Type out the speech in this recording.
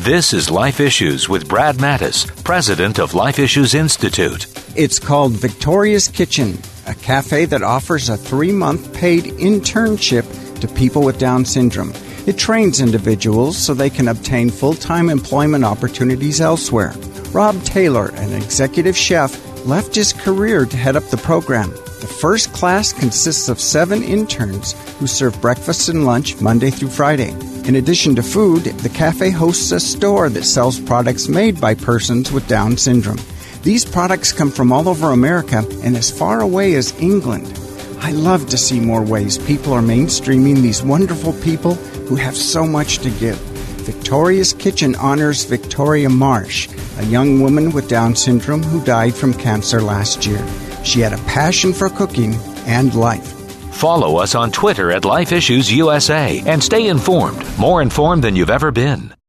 This is Life Issues with Brad Mattis, president of Life Issues Institute. It's called Victoria's Kitchen, a cafe that offers a 3-month paid internship to people with Down syndrome. It trains individuals so they can obtain full-time employment opportunities elsewhere. Rob Taylor, an executive chef, left his career to head up the program. The first class consists of 7 interns who serve breakfast and lunch Monday through Friday. In addition to food, the cafe hosts a store that sells products made by persons with Down syndrome. These products come from all over America and as far away as England. I love to see more ways people are mainstreaming these wonderful people who have so much to give. Victoria's Kitchen honors Victoria Marsh, a young woman with Down syndrome who died from cancer last year. She had a passion for cooking and life. Follow us on Twitter at Life Issues USA and stay informed, more informed than you've ever been.